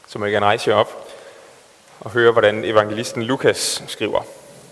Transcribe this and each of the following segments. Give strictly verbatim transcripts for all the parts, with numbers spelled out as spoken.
Så må jeg gerne rejse jer op og høre, hvordan evangelisten Lukas skriver.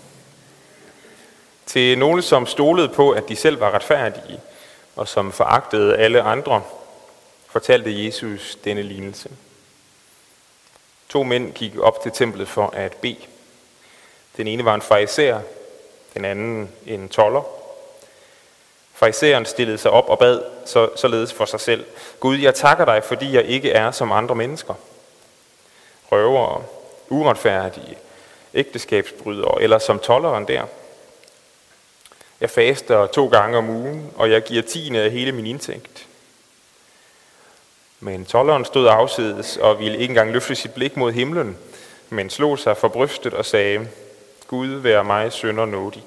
Til nogle, som stolede på, at de selv var retfærdige, og som foragtede alle andre, fortalte Jesus denne lignelse. To mænd gik op til templet for at bede. Den ene var en farisæer, den anden en tolder. Farisæeren stillede sig op og bad så, således for sig selv: Gud, jeg takker dig, fordi jeg ikke er som andre mennesker. Røvere, uretfærdige, ægteskabsbrydere eller som tolderen der. Jeg faster to gange om ugen, og jeg giver tiende af hele min indtægt. Men tolderen stod afsides og ville ikke engang løfte sit blik mod himlen, men slog sig for brystet og sagde: Gud, vær mig synder nådig.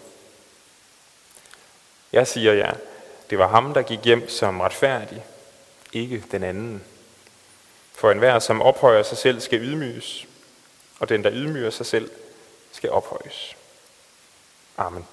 Jeg siger jer, det var ham, der gik hjem som retfærdig, ikke den anden. For enhver, som ophøjer sig selv, skal ydmyges, og den, der ydmyger sig selv, skal ophøjes. Amen.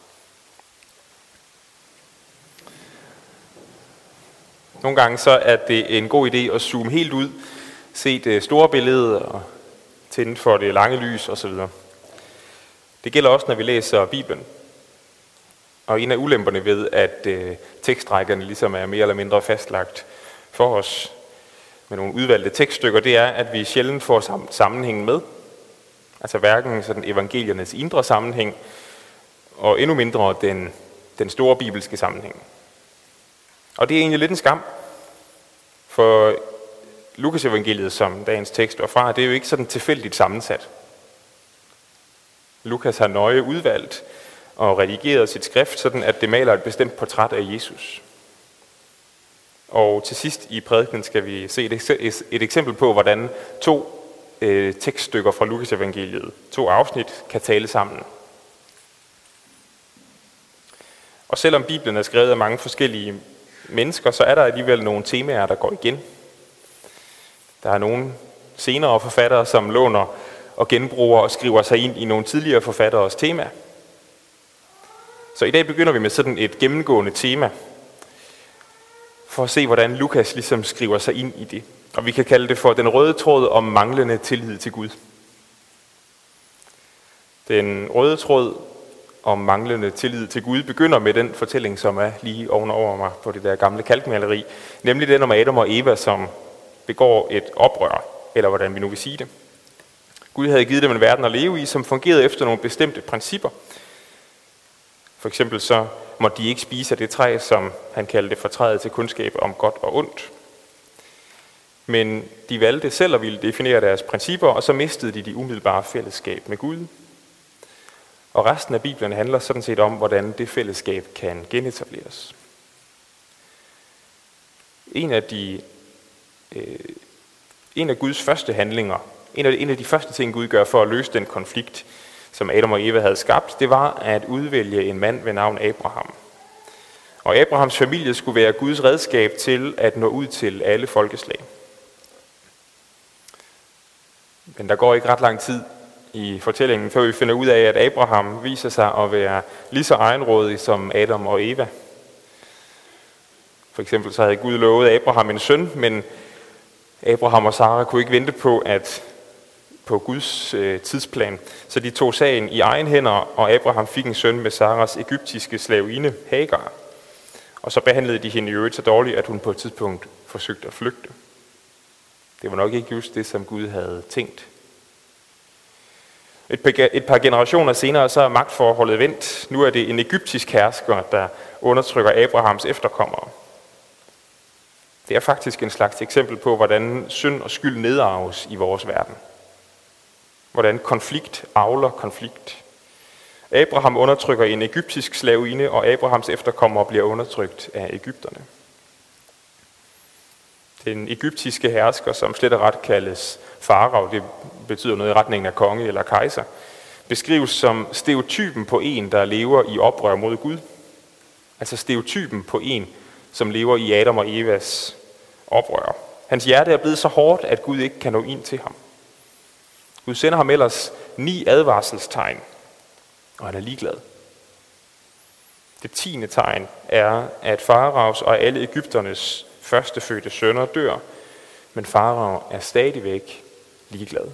Nogle gange så er det en god idé at zoome helt ud, se det store billede og tænde for det lange lys osv. Det gælder også, når vi læser Bibelen. Og en af ulemperne ved, at øh, tekstrækkerne ligesom er mere eller mindre fastlagt for os med nogle udvalgte tekststykker, det er, at vi sjældent får sammenhængen med. Altså hverken sådan evangeliernes indre sammenhæng, og endnu mindre den, den store bibelske sammenhæng. Og det er egentlig lidt en skam, for Lukas evangeliet, som dagens tekst var fra, det er jo ikke sådan tilfældigt sammensat. Lukas har nøje udvalgt og redigeret sit skrift, sådan at det maler et bestemt portræt af Jesus. Og til sidst i prædikenen skal vi se et, et eksempel på, hvordan to øh, tekststykker fra Lukas evangeliet, to afsnit, kan tale sammen. Og selvom Bibelen er skrevet af mange forskellige mennesker, så er der alligevel nogle temaer, der går igen. Der er nogle senere forfattere, som låner og genbruger og skriver sig ind i nogle tidligere forfatteres tema. Så i dag begynder vi med sådan et gennemgående tema, for at se, hvordan Lukas ligesom skriver sig ind i det. Og vi kan kalde det for den røde tråd om manglende tillid til Gud. Den røde tråd om manglende tillid til Gud begynder med den fortælling, som er lige ovenover mig på det der gamle kalkmaleri, nemlig den om Adam og Eva, som begår et oprør, eller hvordan vi nu vil sige det. Gud havde givet dem en verden at leve i, som fungerede efter nogle bestemte principper. For eksempel så måtte de ikke spise af det træ, som han kaldte for træet til kundskab om godt og ondt. Men de valgte selv at ville definere deres principper, og så mistede de de umiddelbare fællesskab med Gud. Og resten af Bibelen handler sådan set om, hvordan det fællesskab kan genetableres. En af, de, øh, en af Guds første handlinger, en af, en af de første ting, Gud gør for at løse den konflikt, som Adam og Eva havde skabt, det var at udvælge en mand ved navn Abraham. Og Abrahams familie skulle være Guds redskab til at nå ud til alle folkeslag. Men der går ikke ret lang tid i fortællingen, før vi finder ud af, at Abraham viser sig at være lige så egenrådig som Adam og Eva. For eksempel så havde Gud lovet Abraham en søn, men Abraham og Sara kunne ikke vente på, at på Guds øh, tidsplan. Så de tog sagen i egen hænder, og Abraham fik en søn med Saras egyptiske slavinde Hagar. Og så behandlede de hende i øvrigt så dårligt, at hun på et tidspunkt forsøgte at flygte. Det var nok ikke just det, som Gud havde tænkt. Et par, et par generationer senere så er magtforholdet vendt. Nu er det en egyptisk hersker, der undertrykker Abrahams efterkommere. Det er faktisk en slags eksempel på, hvordan synd og skyld nedarves i vores verden. Hvordan konflikt avler konflikt. Abraham undertrykker en egyptisk slavinde, og Abrahams efterkommere bliver undertrykt af egypterne. Den egyptiske hersker, som slet og ret kaldes farao, det betyder noget i retningen af konge eller kejser, beskrives som stereotypen på en, der lever i oprør mod Gud. Altså stereotypen på en, som lever i Adam og Evas oprør. Hans hjerte er blevet så hårdt, at Gud ikke kan nå ind til ham. Gud sender ham ellers ni advarselstegn, og han er ligeglad. Det tiende tegn er, at faraos og alle egypternes førstefødte sønner dør, men farao er stadigvæk ligeglad.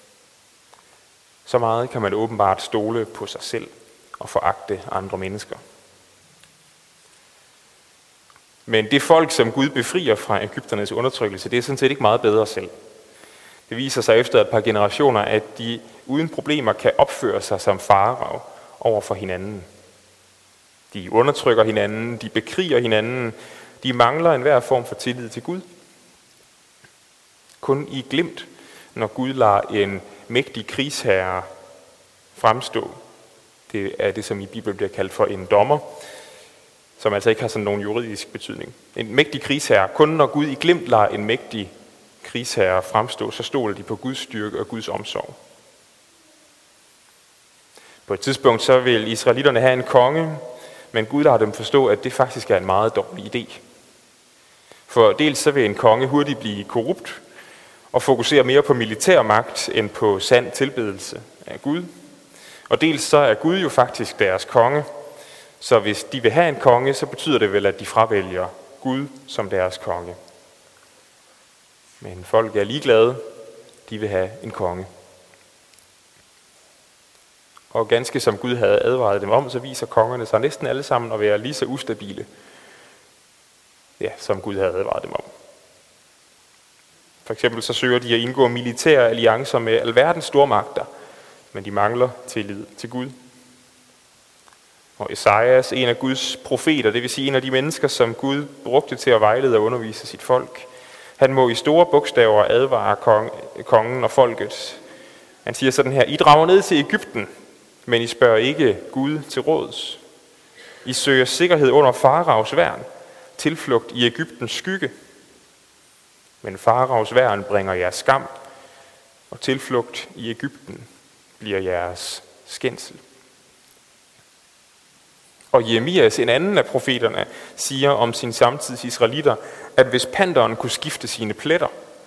Så meget kan man åbenbart stole på sig selv og foragte andre mennesker. Men det folk, som Gud befrier fra egypternes undertrykkelse, det er sådan set ikke meget bedre selv. Det viser sig efter et par generationer, at de uden problemer kan opføre sig som farao over for hinanden. De undertrykker hinanden, de bekriger hinanden, de mangler enhver form for tillid til Gud. Kun i glimt, når Gud lader en mægtig krigsherre fremstå. Det er det, som i Bibelen bliver kaldt for en dommer, som altså ikke har sådan nogen juridisk betydning. En mægtig krigsherre. Kun når Gud i glimt lader en mægtig krigsherre fremstå, så stoler de på Guds styrke og Guds omsorg. På et tidspunkt så vil israelitterne have en konge, men Gud lader dem forstå, at det faktisk er en meget dårlig idé. For dels så vil en konge hurtigt blive korrupt og fokusere mere på militær magt end på sand tilbedelse af Gud. Og dels så er Gud jo faktisk deres konge, så hvis de vil have en konge, så betyder det vel, at de fravælger Gud som deres konge. Men folk er ligeglade, de vil have en konge. Og ganske som Gud havde advaret dem om, så viser kongerne sig næsten alle sammen at være lige så ustabile, ja, som Gud havde advaret dem om. For eksempel så søger de at indgå militære alliancer med alverdens stormagter, men de mangler tillid til Gud. Og Esajas, en af Guds profeter, det vil sige en af de mennesker, som Gud brugte til at vejlede og undervise sit folk, han må i store bogstaver advare kongen og folket. Han siger sådan her: I drager ned til Egypten, men I spørger ikke Gud til råds. I søger sikkerhed under faraos værn, tilflugt i Egyptens skygge. Men faraos værn bringer jeres skam, og tilflugt i Egypten bliver jeres skændsel. Og Jeremias, en anden af profeterne, siger om sin samtids israelitter, at hvis panderen kunne skifte sine pletter,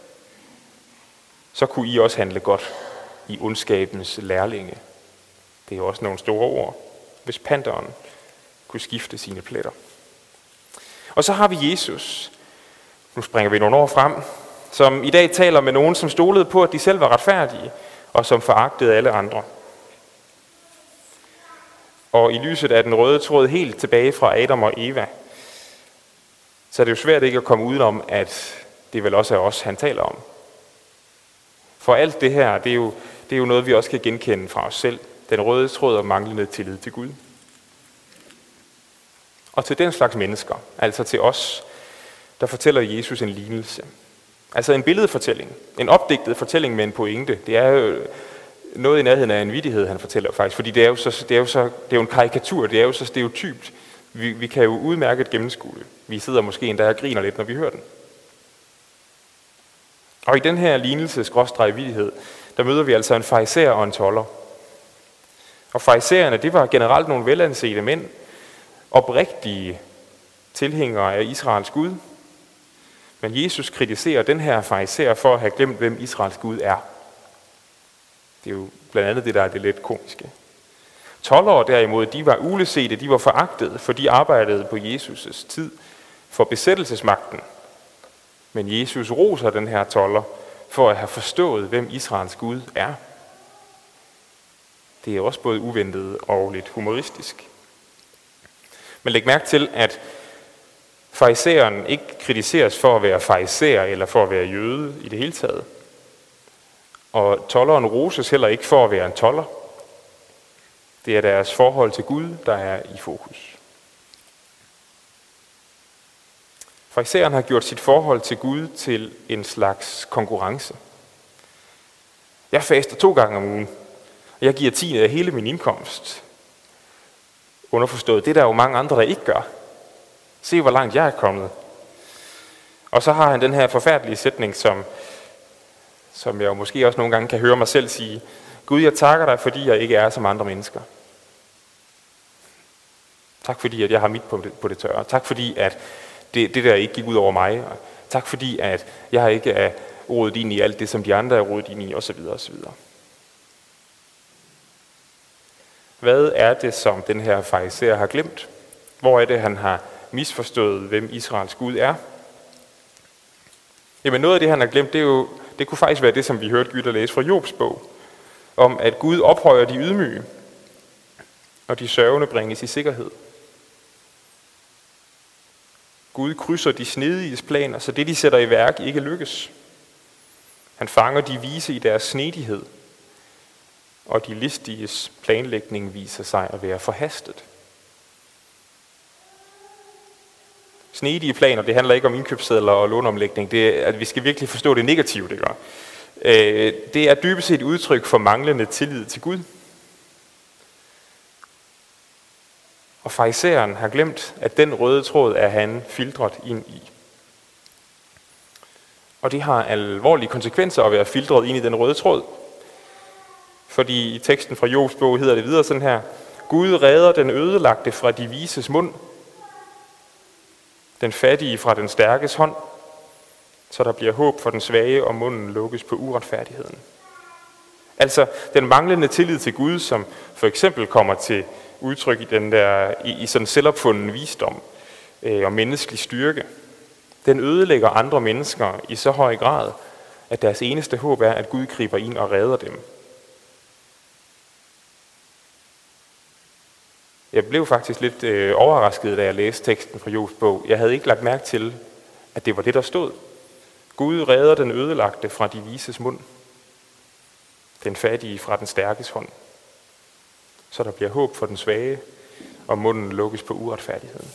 så kunne I også handle godt i ondskabens lærlinge. Det er jo også nogle store ord. Hvis panderen kunne skifte sine pletter. Og så har vi Jesus. Nu springer vi nogle år frem, som i dag taler med nogen, som stolede på, at de selv var retfærdige, og som foragtede alle andre. Og i lyset af den røde tråd helt tilbage fra Adam og Eva, så er det jo svært ikke at komme udenom, at det vel også er os, han taler om. For alt det her, det er jo, det er jo noget, vi også kan genkende fra os selv. Den røde tråd og manglende tillid til Gud. Og til den slags mennesker, altså til os, der fortæller Jesus en lignelse. Altså en billedfortælling, en opdigtet fortælling med en pointe. Det er jo noget i nærheden af en vittighed, han fortæller faktisk, fordi det er jo, så, det er jo, så, det er jo en karikatur, det er jo så stereotypt. Vi, vi kan jo udmærket gennemskue det. Vi sidder måske endda og griner lidt, når vi hører den. Og i den her lignelse, skråstreg vittighed, der møder vi altså en farisæer og en tolder. Og farisæerne, det var generelt nogle velansete mænd, oprigtige tilhængere af Israels Gud. Men Jesus kritiserer den her farisæer for at have glemt, hvem Israels Gud er. Det er jo blandt andet det, der er det lidt komiske. Toldere derimod, de var ulesete, de var foragtede, for de arbejdede på Jesus' tid for besættelsesmagten. Men Jesus roser den her tolder for at have forstået, hvem Israels Gud er. Det er også både uventet og lidt humoristisk. Men læg mærke til, at farisæeren ikke kritiseres for at være farisæer eller for at være jøde i det hele taget. Og tolderen roses heller ikke for at være en tolder. Det er deres forhold til Gud, der er i fokus. Farisæeren har gjort sit forhold til Gud til en slags konkurrence. Jeg faster to gange om ugen, og jeg giver tiende af hele min indkomst. Underforstået, det er der jo mange andre, der ikke gør. Se, hvor langt jeg er kommet. Og så har han den her forfærdelige sætning, som, som jeg jo måske også nogle gange kan høre mig selv sige: Gud, jeg takker dig, fordi jeg ikke er som andre mennesker. Tak fordi, at jeg har mit på det, på det tørre. Tak fordi, at det, det der ikke gik ud over mig. Og tak fordi, at jeg ikke er rodet ind i alt det, som de andre er rodet ind i, osv. osv. Hvad er det, som den her farisæer har glemt? Hvor er det, han har misforstået, hvem Israels Gud er? Jamen noget af det, han har glemt, det er jo, det kunne faktisk være det, som vi hørte Gytter læse fra Jobs bog, om at Gud ophøjer de ydmyge, og de sørgende bringes i sikkerhed. Gud krydser de snediges planer, så det, de sætter i værk, ikke lykkes. Han fanger de vise i deres snedighed, og de listiges planlægning viser sig at være forhastet. Snedige planer, det handler ikke om indkøbssedler og låneomlægning. Det er, at vi skal virkelig forstå det negative, det gør. Det er dybest set et udtryk for manglende tillid til Gud. Og farisæeren har glemt, at den røde tråd er han filtret ind i. Og det har alvorlige konsekvenser at være filtret ind i den røde tråd. Fordi i teksten fra Jobs bog hedder det videre sådan her: Gud redder den ødelagte fra de vises mund, den fattige fra den stærkes hånd, så der bliver håb for den svage, og munden lukkes på uretfærdigheden. Altså den manglende tillid til Gud, som for eksempel kommer til udtryk i, den der, i, i sådan selvopfunden visdom øh, og menneskelig styrke, den ødelægger andre mennesker i så høj grad, at deres eneste håb er, at Gud griber ind og redder dem. Jeg blev faktisk lidt øh, overrasket, da jeg læste teksten fra Jobs bog. Jeg havde ikke lagt mærke til, at det var det, der stod. Gud redder den ødelagte fra de vises mund, den fattige fra den stærkes hånd, så der bliver håb for den svage, og munden lukkes på uretfærdigheden.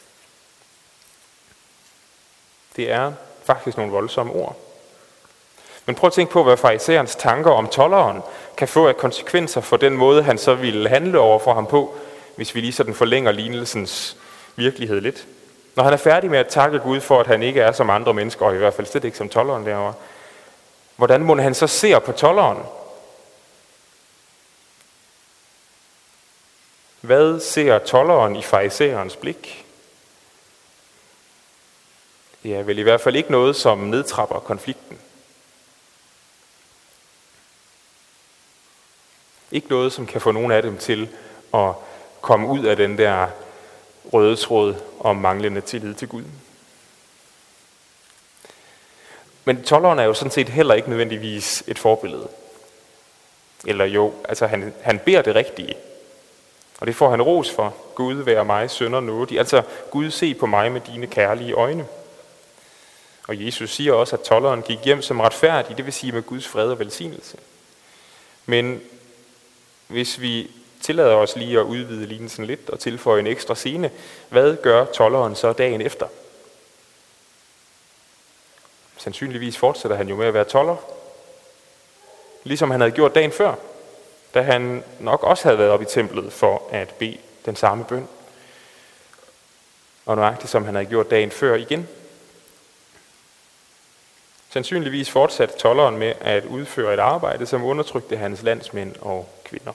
Det er faktisk nogle voldsomme ord. Men prøv at tænke på, hvad farisæerens tanker om tolderen kan få af konsekvenser for den måde, han så ville handle over for ham på, hvis vi lige sådan forlænger lignelsens virkelighed lidt. Når han er færdig med at takke Gud for, at han ikke er som andre mennesker, og i hvert fald slet ikke som tolderen derovre, hvordan må han så ser på tolderen? Hvad ser tolderen i farisæerens blik? Det er vel i hvert fald ikke noget, som nedtrapper konflikten. Ikke noget, som kan få nogen af dem til at komme ud af den der røde tråd om manglende tillid til Gud. Men tolderen er jo sådan set heller ikke nødvendigvis et forbillede. Eller jo, altså han, han beder det rigtige. Og det får han ros for. Gud, vær mig synder nådig. Altså, Gud, se på mig med dine kærlige øjne. Og Jesus siger også, at tolderen gik hjem som retfærdig, det vil sige med Guds fred og velsignelse. Men hvis vi tillader os lige at udvide lignelsen lidt og tilføje en ekstra scene, hvad gør tolderen så dagen efter? Sandsynligvis fortsætter han jo med at være tolder, ligesom han havde gjort dagen før, da han nok også havde været oppe i templet for at bede den samme bøn. Og nøjagtigt som han havde gjort dagen før igen. Sandsynligvis fortsatte tolderen med at udføre et arbejde, som undertrykte hans landsmænd og kvinder.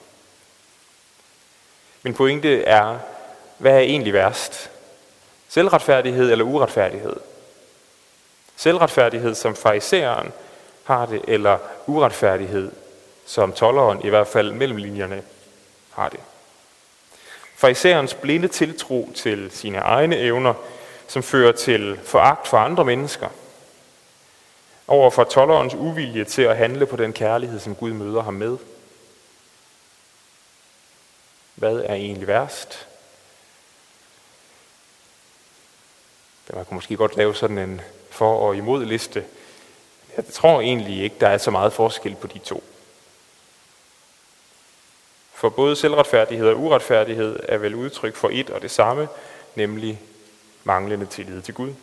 Min pointe er, hvad er egentlig værst? Selvretfærdighed eller uretfærdighed? Selvretfærdighed, som farisæeren har det, eller uretfærdighed, som tolderen i hvert fald mellem linjerne har det. Farisæerens blinde tiltro til sine egne evner, som fører til foragt for andre mennesker, over for tolderens uvilje til at handle på den kærlighed, som Gud møder ham med. Hvad er egentlig værst? Man kan måske godt lave sådan en for- og imod liste. Jeg tror egentlig ikke, der er så meget forskel på de to. For både selvretfærdighed og uretfærdighed er vel udtryk for et og det samme, nemlig manglende tillid til Gud.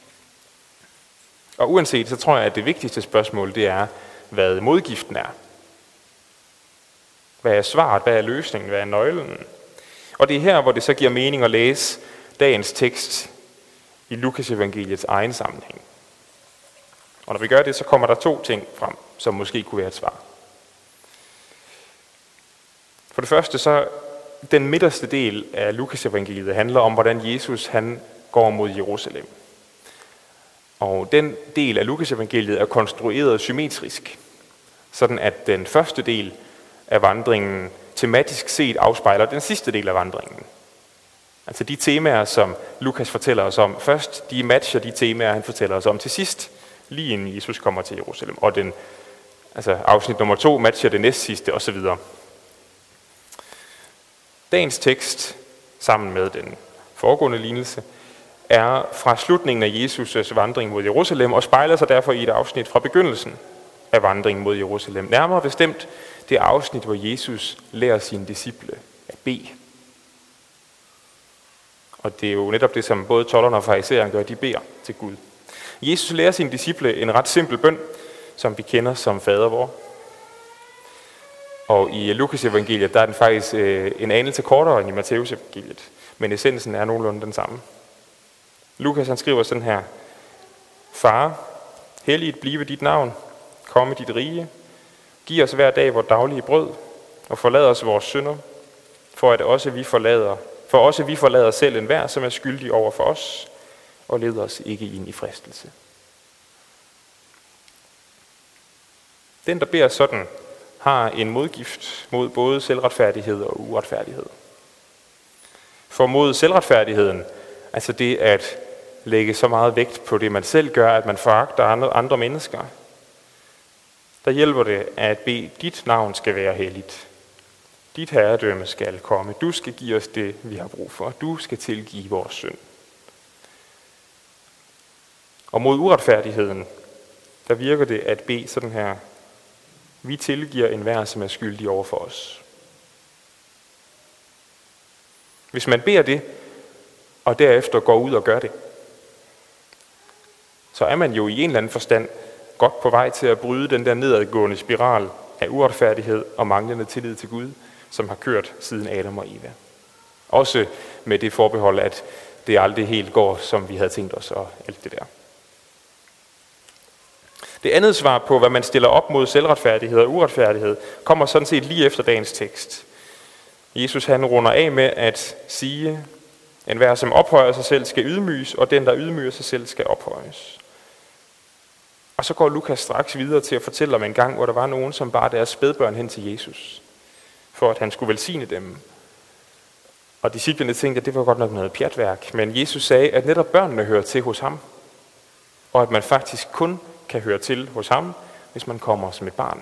Og uanset, så tror jeg, at det vigtigste spørgsmål, det er, hvad modgiften er. Hvad er svaret? Hvad er løsningen? Hvad er nøglen? Og det er her, hvor det så giver mening at læse dagens tekst i Lukas evangeliets egen sammenhæng. Og når vi gør det, så kommer der to ting frem, som måske kunne være et svar. For det første, så den midterste del af Lukas evangeliet handler om, hvordan Jesus han går mod Jerusalem. Og den del af Lukas evangeliet er konstrueret symmetrisk, sådan at den første del af vandringen tematisk set afspejler den sidste del af vandringen. Altså de temaer, som Lukas fortæller os om først, de matcher de temaer, han fortæller os om til sidst, lige inden Jesus kommer til Jerusalem. Og den, altså afsnit nummer to matcher det næstsidste osv. Dagens tekst, sammen med den foregående lignelse, er fra slutningen af Jesus' vandring mod Jerusalem og spejler sig derfor i et afsnit fra begyndelsen af vandringen mod Jerusalem. Nærmere bestemt det afsnit, hvor Jesus lærer sine disciple at bede. Og det er jo netop det, som både tolderne og farisæerne gør, de beder til Gud. Jesus lærer sine disciple en ret simpel bøn, som vi kender som fader vor. Og i Lukas evangeliet, der er den faktisk en anelse kortere end i Matteus evangeliet, men essensen er nogenlunde den samme. Lukas han skriver sådan her: Far, helliget blive dit navn, komme dit rige, giv os hver dag vores daglige brød, og forlad os vores synder, for at også vi forlader, for også vi forlader selv enhver, som er skyldig over for os, og led os ikke ind i fristelse. Den, der beder sådan, har en modgift mod både selvretfærdighed og uretfærdighed. For mod selvretfærdigheden, altså det at lægge så meget vægt på det, man selv gør, at man foragter andre mennesker, der hjælper det at bede, dit navn skal være helligt. Dit herredømme skal komme. Du skal give os det, vi har brug for. Du skal tilgive vores synd. Og mod uretfærdigheden, der virker det at bede sådan her: vi tilgiver enhver, som er skyldig over for os. Hvis man beder det, og derefter går ud og gør det, så er man jo i en eller anden forstand godt på vej til at bryde den der nedadgående spiral af uretfærdighed og manglende tillid til Gud, som har kørt siden Adam og Eva. Også med det forbehold, at det aldrig helt går, som vi havde tænkt os, og alt det der. Det andet svar på, hvad man stiller op mod selvretfærdighed og uretfærdighed, kommer sådan set lige efter dagens tekst. Jesus han runder af med at sige: enhver, som ophøjer sig selv, skal ydmyges, og den, der ydmyger sig selv, skal ophøjes. Og så går Lukas straks videre til at fortælle om en gang, hvor der var nogen, som bar deres spædbørn hen til Jesus, for at han skulle velsigne dem. Og disciplene tænkte, at det var godt nok noget pjatværk, men Jesus sagde, at netop børnene hører til hos ham, og at man faktisk kun kan høre til hos ham, hvis man kommer som et barn.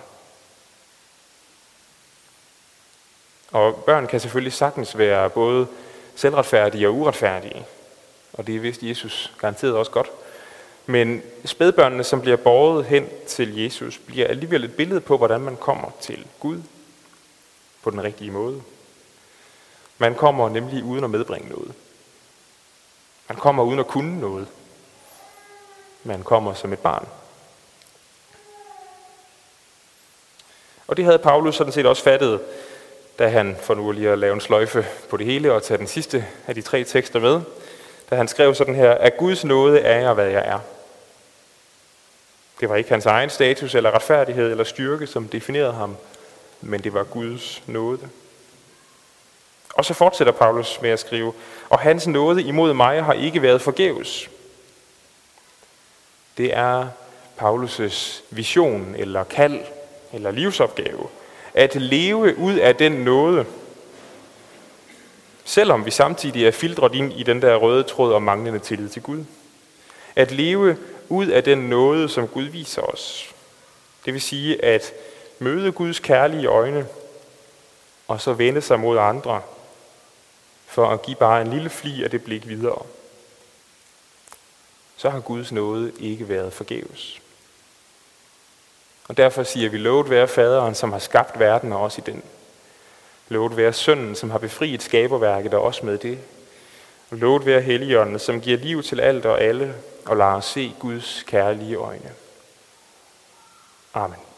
Og børn kan selvfølgelig sagtens være både selvretfærdige og uretfærdige, og det vidste Jesus garanteret også godt. Men spædbørnene, som bliver båret hen til Jesus, bliver alligevel et billede på, hvordan man kommer til Gud på den rigtige måde. Man kommer nemlig uden at medbringe noget. Man kommer uden at kunne noget. Man kommer som et barn. Og det havde Paulus sådan set også fattet, da han, for nu lige at lave en sløjfe på det hele og tage den sidste af de tre tekster med, da han skrev sådan her: at Guds nåde er jeg, hvad jeg er. Det var ikke hans egen status eller retfærdighed eller styrke, som definerede ham, men det var Guds nåde. Og så fortsætter Paulus med at skrive: og hans nåde imod mig har ikke været forgæves. Det er Paulus' vision eller kald eller livsopgave, at leve ud af den nåde, selvom vi samtidig er filtret ind i den der røde tråd om manglende tillid til Gud. At leve ud af den nåde, som Gud viser os. Det vil sige at møde Guds kærlige øjne, og så vende sig mod andre, for at give bare en lille fli af det blik videre. Så har Guds nåde ikke været forgæves. Og derfor siger vi: lovet være faderen, som har skabt verden og os i den. Lovet være sønnen, som har befriet skaberværket og også med det. Lovet være Helligånden, som giver liv til alt og alle og lader os se Guds kærlige øjne. Amen.